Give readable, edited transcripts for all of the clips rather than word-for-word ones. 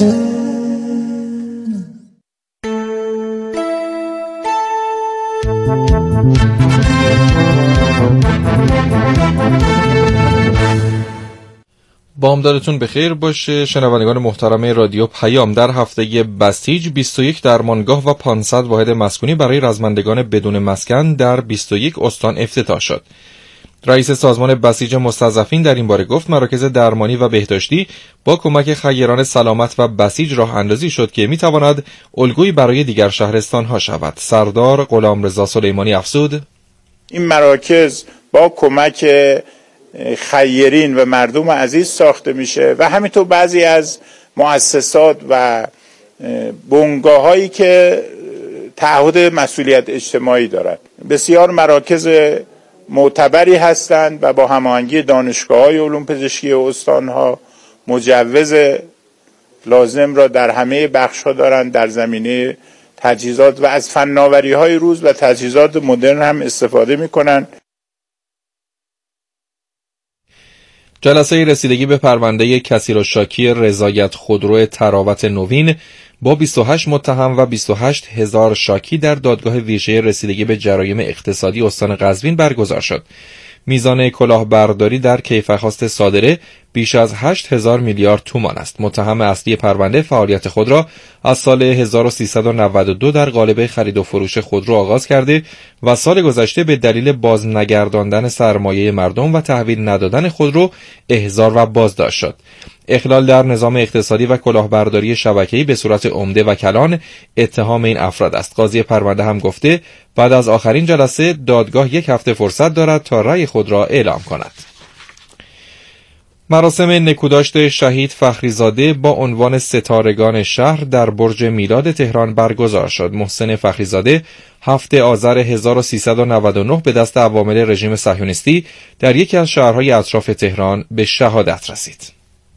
بامدادتون بخیر باشه شنوندگان محترم رادیو پیام. در هفته بسیج 21 درمانگاه و 500 واحد مسکونی برای رزمندگان بدون مسکن در 21 استان افتتاح شد. رئیس سازمان بسیج مستضعفین در این باره گفت مراکز درمانی و بهداشتی با کمک خیران سلامت و بسیج راه اندازی شد که میتواند الگویی برای دیگر شهرستان‌ها شود. سردار غلامرضا سلیمانی افزود: این مراکز با کمک خیرین و مردم عزیز ساخته میشه و همینطور بعضی از مؤسسات و بنگاه‌هایی که تعهد مسئولیت اجتماعی دارند. بسیار مراکز معتبری هستند و با هماهنگی دانشگاه‌های علوم پزشکی استان‌ها مجوز لازم را در همه بخش‌ها دارند در زمینه تجهیزات و از فناوری‌های روز و تجهیزات مدرن هم استفاده می‌کنند. جلسه رسیدگی به پرونده کثیرالشاکی رضایت خودرو تراوت نوین با 28 متهم و 28,000 شاکی در دادگاه ویژه رسیدگی به جرایم اقتصادی استان قزوین برگزار شد. میزان کلاهبرداری در کیفرخواست صادره بیش از 8,000 میلیارد تومان است. متهم اصلی پرونده فعالیت خود را از سال 1392 در قالب خرید و فروش خودرو آغاز کرده و سال گذشته به دلیل بازنگرداندن سرمایه مردم و تحویل ندادن خودرو احضار و بازداشت شد. اخلال در نظام اقتصادی و کلاهبرداری شبکه‌ای به صورت عمده و کلان اتهام این افراد است. قاضی پرونده هم گفته بعد از آخرین جلسه دادگاه 1 هفته فرصت دارد تا رأی خود را اعلام کند. مراسم نکوداشت شهید فخریزاده با عنوان ستارگان شهر در برج میلاد تهران برگزار شد. محسن فخریزاده 7 آذر 1399 به دست عوامل رژیم صهیونیستی در یکی از شهرهای اطراف تهران به شهادت رسید.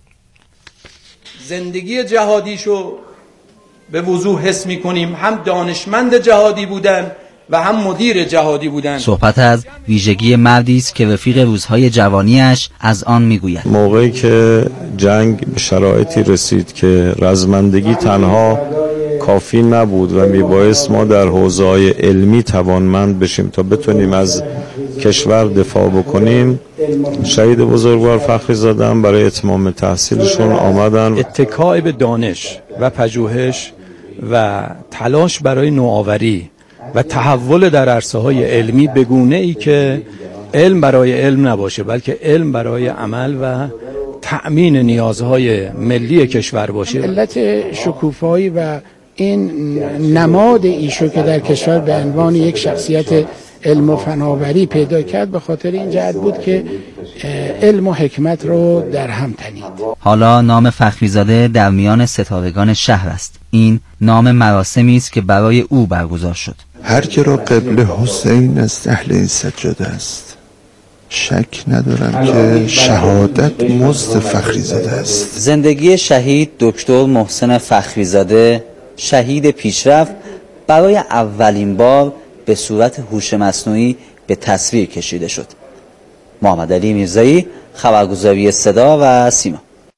زندگی جهادیشو به وضوح حس می‌کنیم، هم دانشمند جهادی بودن و هم مدیر جهادی بودن. صحبت از ویژگی مردی است که رفیق روزهای جوانیش از آن میگوید. موقعی که جنگ به شرایطی رسید که رزمندگی تنها کافی نبود و میبایست ما در حوزه‌های علمی توانمند بشیم تا بتونیم از کشور دفاع بکنیم، شهید بزرگوار فخریزاده هم برای اتمام تحصیلشون آمدن. اتکاء به دانش و پژوهش و تلاش برای نوآوری و تحول در عرصه‌های علمی به گونه‌ای که علم برای علم نباشه بلکه علم برای عمل و تأمین نیازهای ملی کشور باشه. علت شکوفایی و این نماد ایشو که در کشور به عنوان یک شخصیت علم و فناوری پیدا کرد به خاطر این جهت بود که علم و حکمت رو در هم تنید. حالا نام فخریزاده در میان ستارگان شهر است. این نام مراسمی است که برای او برگزار شد. هر که را قبل حسین از اهل این سجاده است، شک ندارم که شهادت مزد فخریزاده است. زندگی شهید دکتر محسن فخریزاده، شهید پیشرفت، برای اولین بار به صورت هوش مصنوعی به تصویر کشیده شد. محمد علی میرزایی، خبرگزاری صدا و سیما.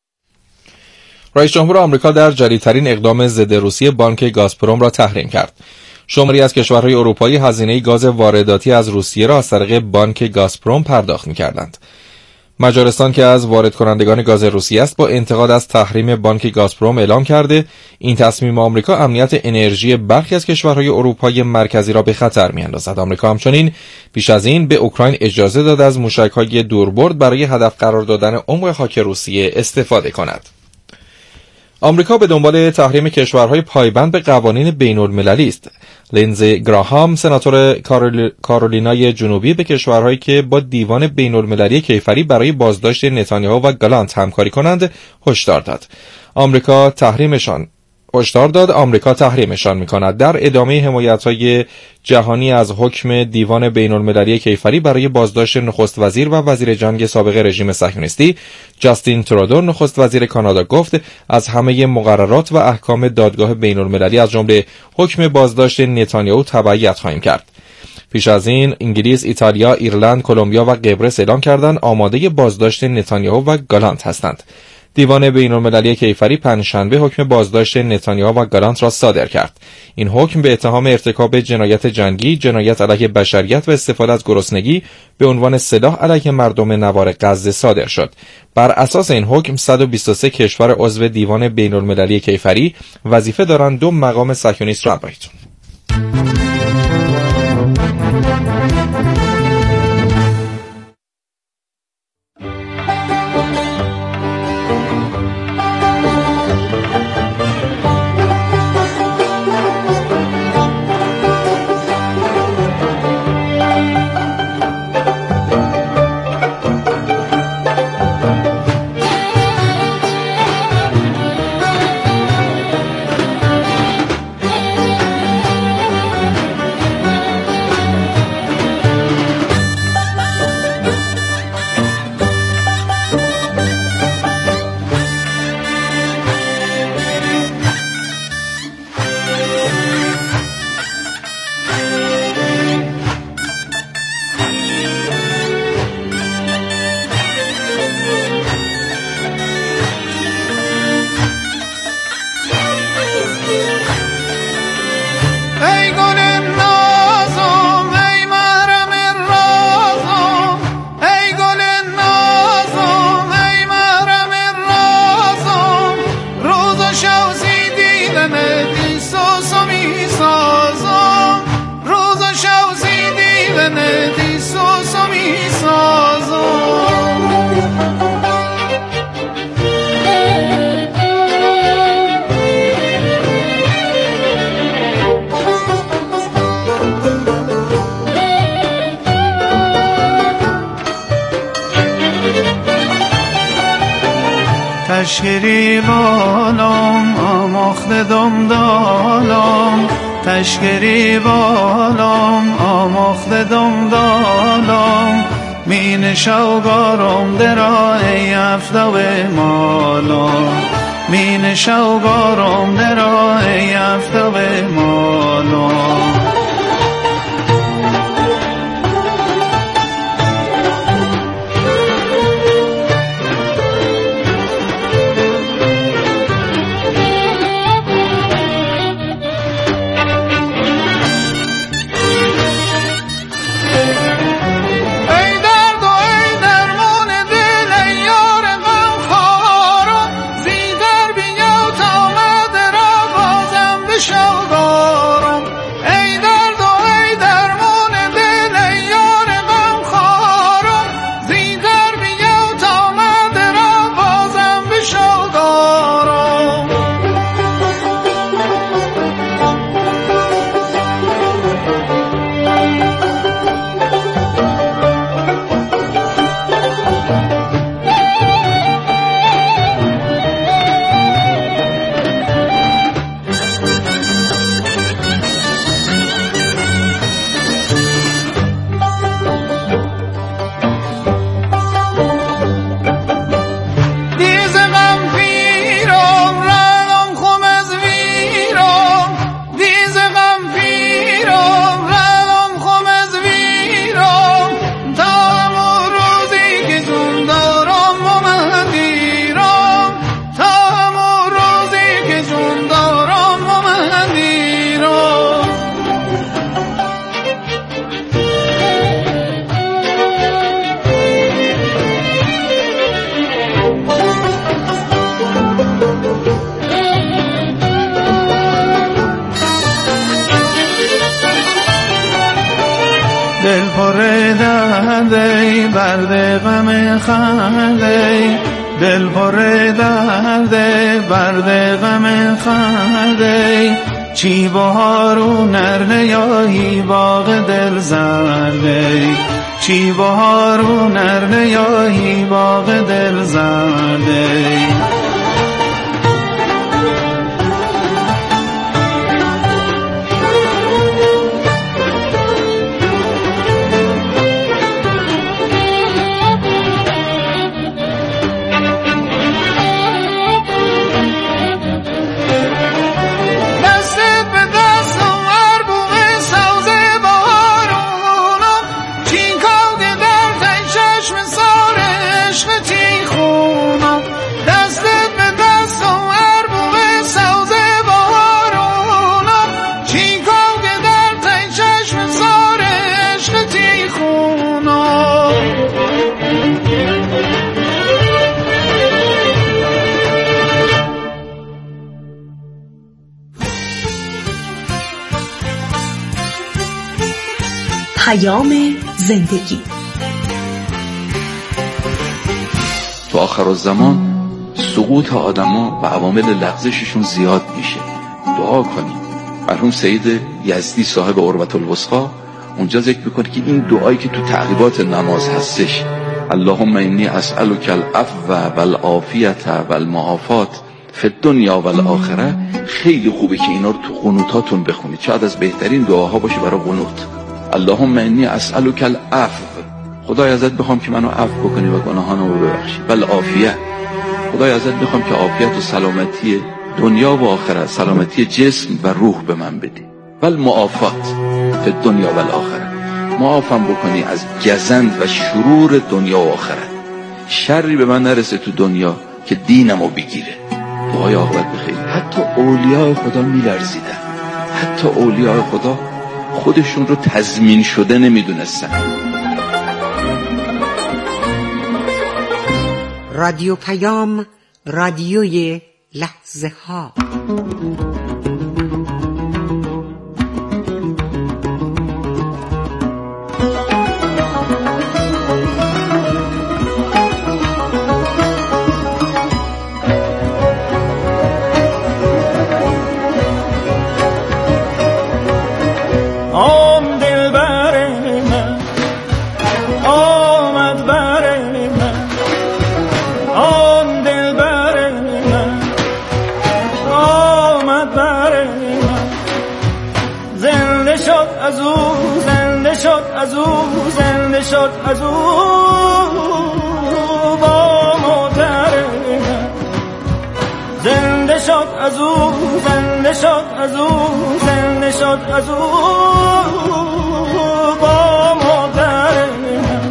رئیس جمهور آمریکا در جدیدترین اقدام ضد روسیه بانک گازپروم را تحریم کرد. شماری از کشورهای اروپایی هزینه گاز وارداتی از روسیه را از طریق بانک گازپروم پرداخت می‌کردند. مجارستان که از وارد کنندگان گاز روسیه است با انتقاد از تحریم بانک گازپروم اعلام کرده این تصمیم آمریکا امنیت انرژی برخی از کشورهای اروپای مرکزی را به خطر می‌اندازد. آمریکا همچنین بیش از این به اوکراین اجازه داد از موشک‌های دوربرد برای هدف قرار دادن عمق خاک روسیه استفاده کند. آمریکا به دنبال تحریم کشورهای پایبند به قوانین بین‌المللی است. لینزی گراهام، سناتور کارولینای جنوبی، به کشورهایی که با دیوان بین‌المللی کیفری برای بازداشت نتانیاهو و گالانت همکاری کنند هشدار داد. آمریکا تحریمشان می‌کند. در ادامه حمایت‌های جهانی از حکم دیوان بین‌المللی کیفری برای بازداشت نخست وزیر و وزیر جنگ سابق رژیم صهیونیستی، جاستین ترودو، نخست وزیر کانادا، گفت از همه مقررات و احکام دادگاه بین‌المللی از جمله حکم بازداشت نتانیاهو تبعیت خواهیم کرد. پیش از این انگلیس، ایتالیا، ایرلند، کلمبیا و قبرس اعلام کردند آماده بازداشت نتانیاهو و گالانت هستند. دیوان بین‌المللی کیفری پنجشنبه حکم بازداشت نتانیاهو و گالانت را صادر کرد. این حکم به اتهام ارتکاب جنایت جنگی، جنایت علیه بشریت و استفاده از گرسنگی به عنوان سلاح علیه مردم نوار غزه صادر شد. بر اساس این حکم 123 کشور عضو دیوان بین‌المللی کیفری وظیفه دارند 2 مقام صهیونیست را برایتون. تشکری بالام آماخته دمدالام تشکری بالام آماخته دمدالام مین شوگارم درای افتاو مالام مین شوگارم درای افتاو مالام دل پر درده برد غم خنده دل پر درده برد غم خنده چی بهارو نرنه یاهی باغ دل زرده چی بهارو نرنه یاهی باغ دل زرده زندگی. تو آخر الزمان سقوط آدما و عوامل لغزششون زیاد میشه. دعا کنیم. مرحوم سید یزدی صاحب عروة الوثقی اونجا ذکر میکنه که این دعایی که تو تعقیبات نماز هستش، اللهم انی اسألک العفو والعافیة والمعافات فی الدنیا والآخره، خیلی خوبه که اینا رو تو قنوتاتون بخونید. شاید از بهترین دعاها باشه برای قنوت. اللهم انی اسألک العفو، خدای ازت بخوام که منو عفو بکنی و گناهانمو ببخشی. والعافیه، خدای ازت بخوام که عافیت و سلامتی دنیا و آخرت، سلامتی جسم و روح به من بدی. والمعافات فی الدنیا والآخره، معافم بکنی از گزند و شرور دنیا و آخرت. شری به من نرسه تو دنیا که دینمو بگیره. دعای عاقبت بخیر. حتی اولیاء خدا میلرزیدن، حتی اولیاء خدا خودشون رو تضمین شده نمیدونستن. رادیو پیام، رادیوی لحظه ها. زنده شد از او با مادر من، زنده شد از او، زنده شد از او، زنده شد از او با مادر من.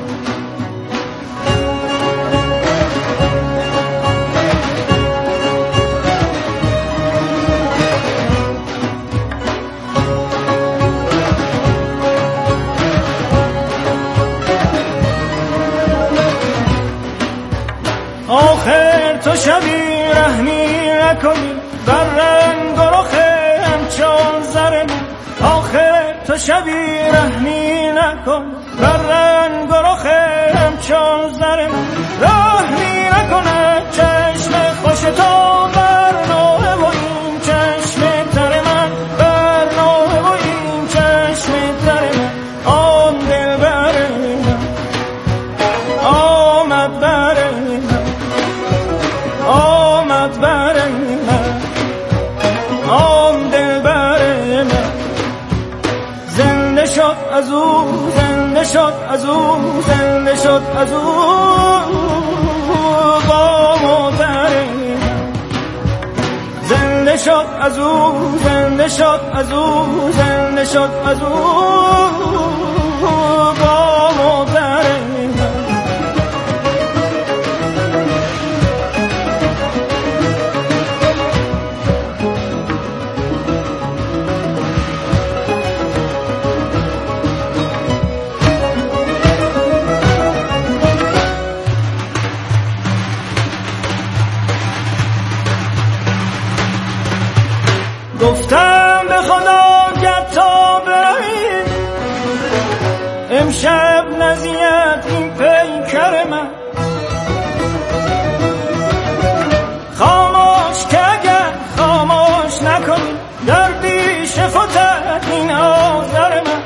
آخر تو شبی رحمی نکنی بر رنگ و رخ همچون زر من، آخر تو شبی رحمی نکن بر رنگ و رخ همچون زر من، رحمی نکنه چشم خوش تو بر نوه و این چشم تر من، بر نوه و این چشم تر من. آن دل بر من آمد بر من، آمد بر من، آن دل بر من. زنده شد از او، زنده شد از او، زنده شد از او با مادر من، زنده شد از او، زنده شد از او، زنده شد از او با مادر من. گفتم به خدا گر تا برهی امشب نزید این پیکر من، خاموش که اگر خاموش نکنی در پیش فتد این آذر من.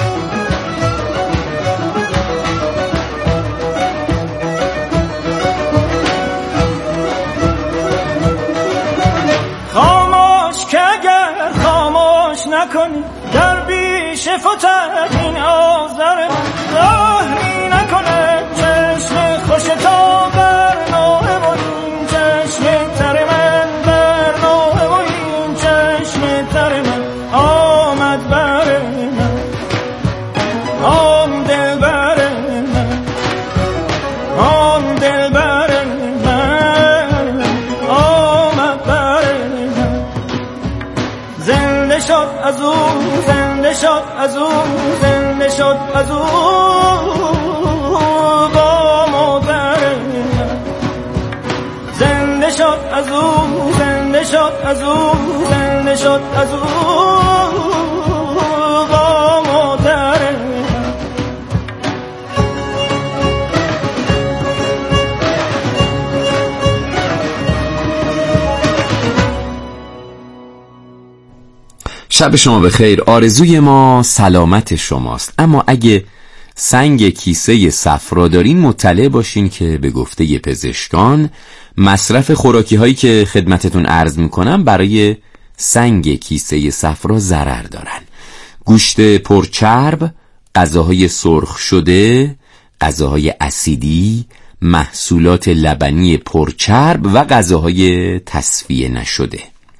خاموش که اگر خاموش نکنی در بیش فتد این آذر من، ظاهری نکنه چشم خوش تو بر نوه و این چشم تر من، بر نوه و این چشم تر من. آمد بر من، آم دل بر من، آم دل بر من، آمد بر من. زنده شد از او، زنده شد از او، زنده شد از او با مادر من، زنده شد از او، زنده شد از او، زنده شد از او با مادر من. شب شما بخیر. آرزوی ما سلامت شماست. اما اگه سنگ کیسه صفرا دارین مطلع باشین که به گفته پزشکان مصرف خوراکی هایی که خدمتتون عرض میکنم برای سنگ کیسه صفرا ضرر دارن. گوشت پرچرب، غذاهای سرخ شده، غذاهای اسیدی، محصولات لبنی پرچرب و غذاهای تصفیه نشده.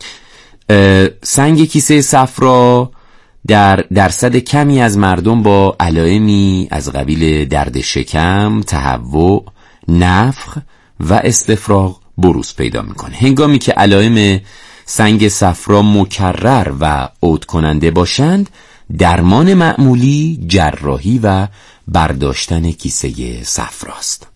سنگ کیسه صفرا در درصد کمی از مردم با علائمی از قبیل درد شکم، تهوع، نفخ و استفراغ بروز پیدا میکنه. هنگامی که علائم سنگ صفرا مکرر و عود کننده باشند، درمان معمولی جراحی و برداشتن کیسه صفراست.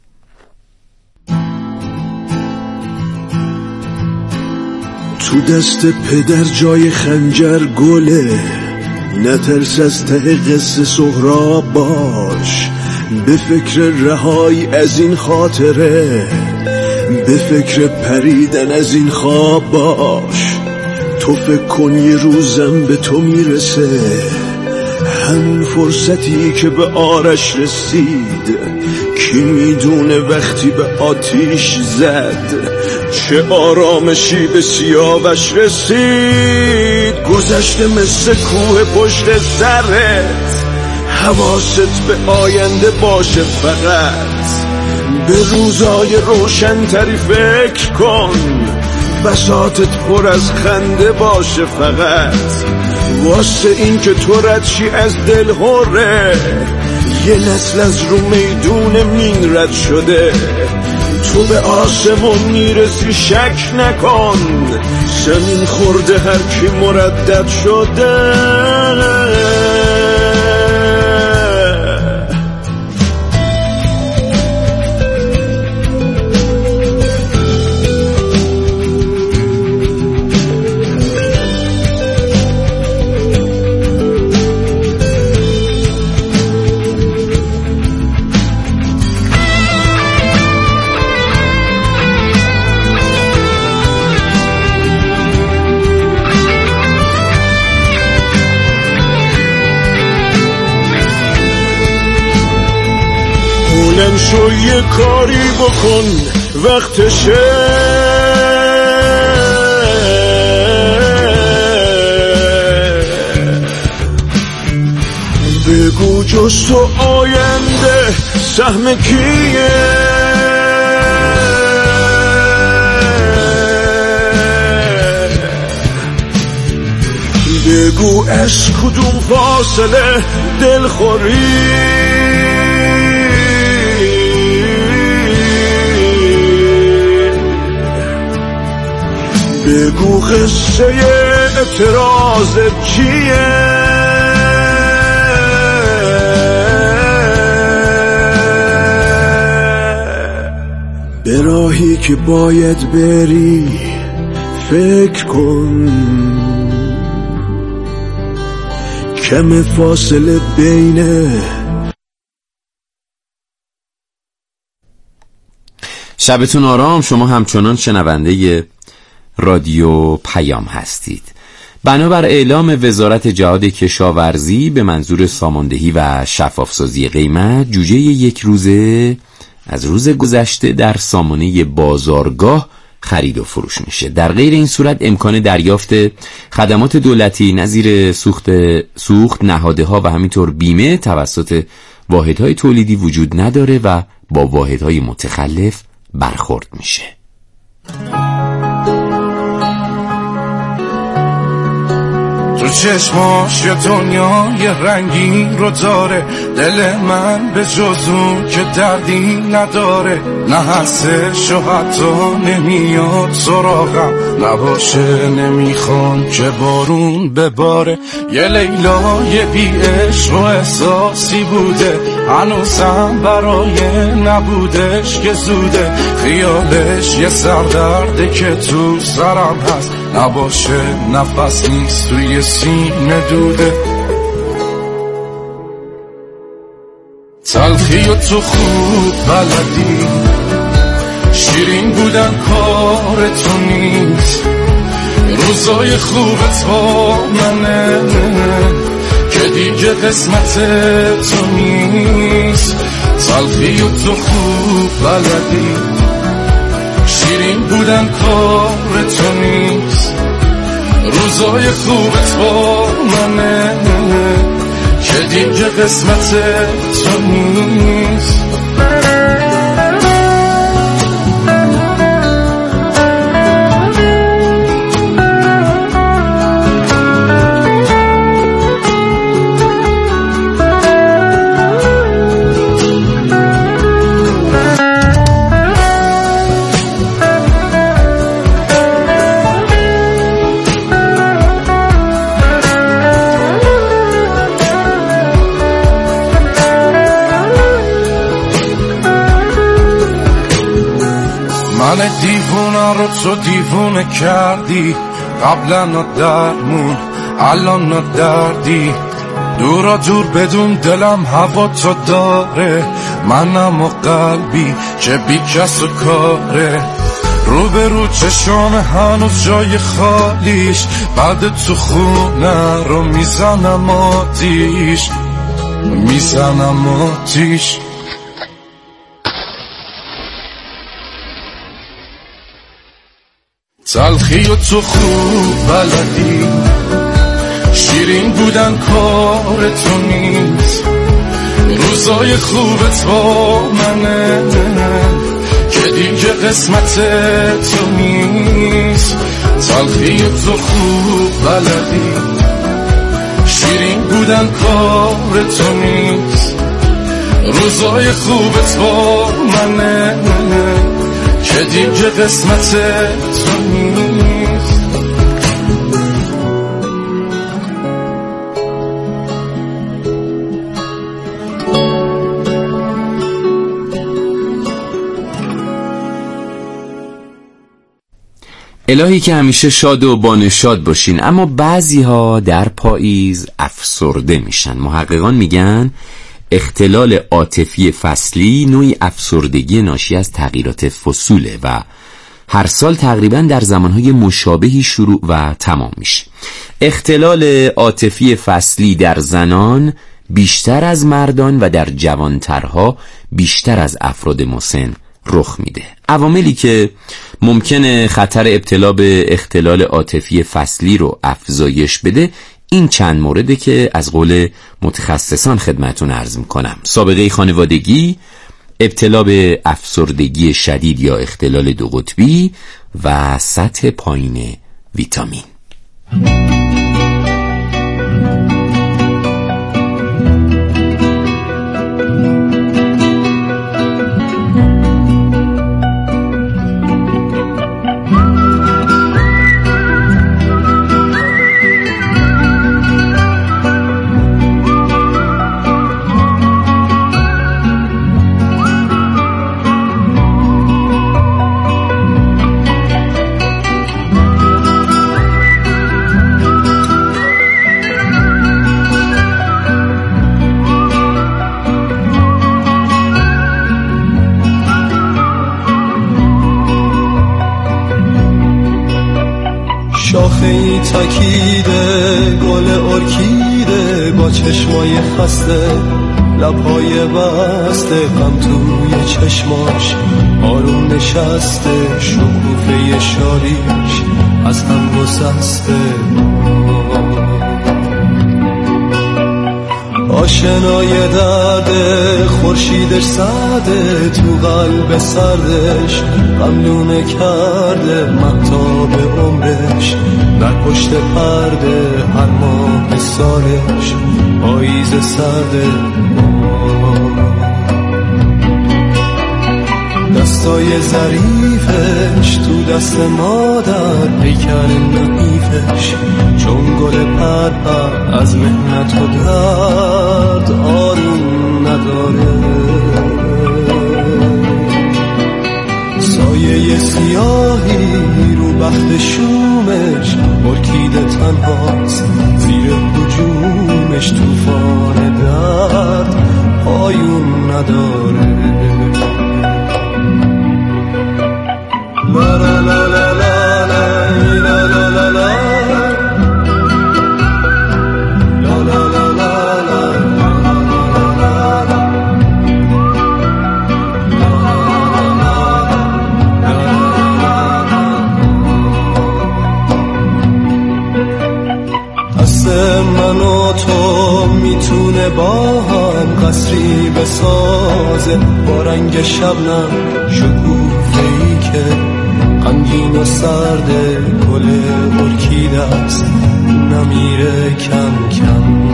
تو دست پدر جای خنجر گله، نترس از ته قصه سهراب باش، به فکر رهایی از این خاطره، به فکر پریدن از این خواب باش. تو فکر کن یه روزم به تو میرسه، همین فرصتی که به آرش رسید، کی میدونه وقتی به آتیش زد چه آرامشی به سیاوش رسید. گذشته مثل کوه پشت سرت، حواست به آینده باشه، فقط به روزای روشن‌تری فکر کن، بساطت پر از خنده باشه، فقط واسه این که تو ردشی از دل هره. یه نسل از رو میدون مین رد شده، تو به آسمون میرسی شک نکن، زمین خورده هر کی مردد شده. شو یه کاری بکن وقتشه، بگو جز تو آینده سهم کیه، بگو از کدوم فاصله دلخوری، بگو قصه اعتراضت چیه، به راهی که باید بری فکر کن، کم فاصله بینه. شبتون آرام. شما همچنان شنونده رادیو پیام هستید. بنابر اعلام وزارت جهاد کشاورزی به منظور ساماندهی و شفافسازی قیمت، جوجه یک روزه از روز گذشته در سامانه بازارگاه خرید و فروش میشه. در غیر این صورت امکان دریافت خدمات دولتی نظیر سوخت نهادها و همینطور بیمه توسط واحدهای تولیدی وجود نداره و با واحدهای متخلف برخورد میشه. تو چشماش یه دنیای رنگین رو داره، دل من به جز اون که دردی نداره، نه هستش و حتی نمیاد سراغم نباشه، نمیخوام که بارون بباره. یه لیلای بی عشق و احساسی بوده، هنوزم برای نبودش که زوده، خیالش یه سردرده که تو سرم هست، نباشه نفس نیست توی سینه دوده. تلخی و تو خوب بلدی، شیرین بودن کار تو نیست، روزای خوبت با منه که دیگه قسمت تو نیست. تلخی و تو خوب بلدی، شیرین بودن کار تو نیست. روزای خوبت با منه که دیگه قسمت تو نیست. من دیوونه رو تو دیوونه کردی، قبلا درمون الان دردی. دورا دور بدون دلم هوا تو داره، منم و قلبی که بی کس و کاره. رو به رو چشام هنوز جای خالیش، بعد تو خونه رو میزنم آتیش، میزنم آتیش. تلخی و تو خوب بلدی، شیرین بودن کار تو نیست. روزای خوبت با منه که دیگه قسمت تو نیست. تلخی و تو خوب بلدی، شیرین بودن کار تو نیست. روزای خوبت با منه که دیگه قسمت تو نیست. الهی که همیشه شاد و بانشاد باشین. اما بعضی ها در پاییز افسرده میشن. محققان میگن اختلال عاطفی فصلی نوعی افسردگی ناشی از تغییرات فصوله و هر سال تقریبا در زمانهای مشابهی شروع و تمام میشه. اختلال عاطفی فصلی در زنان بیشتر از مردان و در جوانترها بیشتر از افراد مسن رخ میده. عواملی که ممکنه خطر ابتلا به اختلال عاطفی فصلی رو افزایش بده این چند مورده که از قول متخصصان خدمتون عرض میکنم: سابقه خانوادگی، ابتلا به افسردگی شدید یا اختلال دو قطبی و سطح پایین ویتامین. شاخه‌ای تکیده گل ارکیده با چشمای خسته، لبهای بسته غم توی چشماش آروم نشسته، شکوفه شاریش از هم گسسته. آشنای درده خورشیدش سرده، تو قلب سردش غملونه کرده، مهتاب عمرش در پشت پرده، هر ماه سالش پاییز سرده. دستای ظریفش تو دست مادر، پیکر نحیفش چون گل پرپر، از محنت و درد آروم نداره. سایه سیاهی رو بخت شومش، ارکیده تنهاست زیر هجومش، توفان درد پایون نداره. La la la la la la la la la la من و تو میتونه با هم قصری بسازه، با رنگ شبنم شکوفه‌ای که غمگین و سرد گل ارکیده است نمیره کم کم.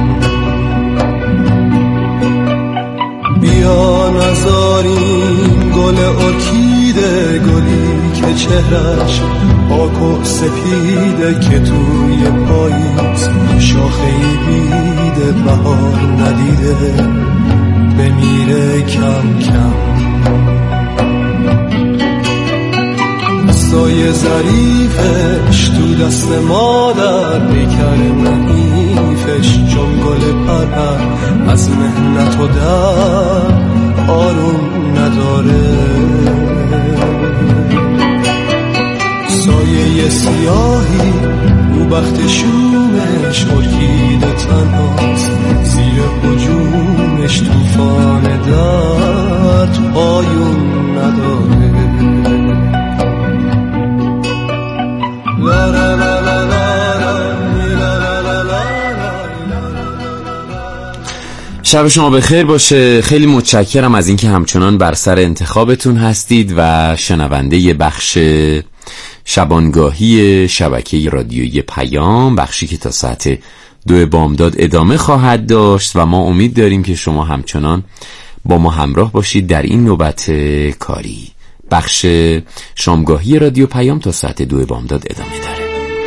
بیا نذاریم گل ارکیده، گلی که چهرش پاک و سپیده، که توی پاییز شاخه‌ای بیده بهار ندیده بمیره کم کم. دستای ظریفش تو دست مادر، پیکر نحیفش چون گل پرپر از مهنت و در آروم نداره. سایه سیاهی رو بخت شومش ارکیده تنهاست، زیر هجومش توفان درد پایون نداره. شب شما بخیر باشه. خیلی متشکرم از اینکه همچنان بر سر انتخابتون هستید و شنونده بخش شبانگاهی شبکه رادیویی پیام، بخشی که تا ساعت 2 بامداد ادامه خواهد داشت و ما امید داریم که شما همچنان با ما همراه باشید در این نوبت کاری. بخش شامگاهی رادیو پیام تا ساعت 2 بامداد ادامه داره.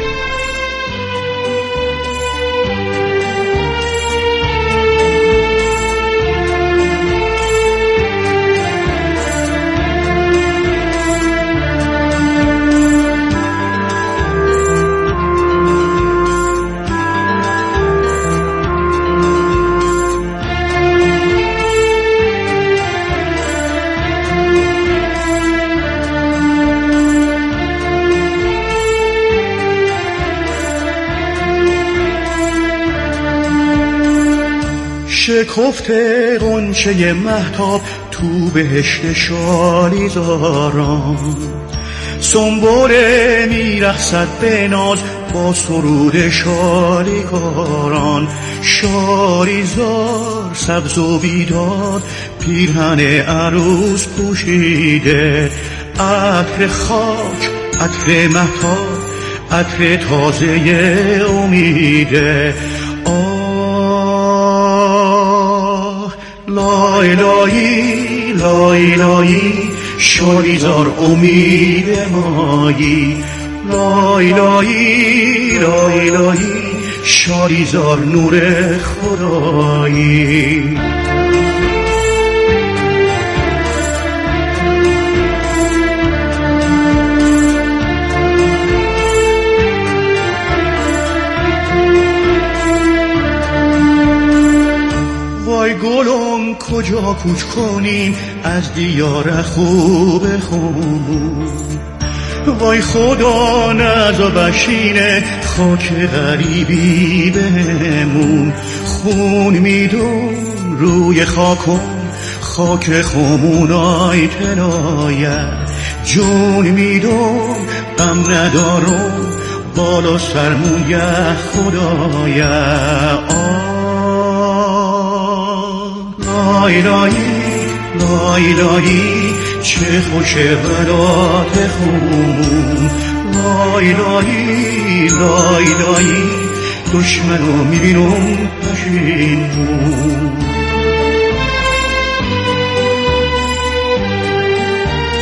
شکفته غنچه مهتاب تو بهشت شالیزاران، سنبوله میرقصد به ناز با سرود شالیکاران. شالیزار سبز و بیدار پیرهن عروس پوشیده، عطر خاک عطر مهتاب عطر تازه امیده. لای لایی لای لایی شالیزار امید مایی، لای لایی لای لایی شالیزار نور خدایی. وای گلم کجا کوچ کنیم از دیار خوب خون، وای خدا نزا بشینه خاک غریبی بهمون. خون میدون روی خاکم خاک خمونای تنایه، جون میدون غم ندارم بالا سرمویه خدایه. لای لایی لای لایی چه خوش برات خون، لای لایی لای لایی دشمنو میبینم پشیمون.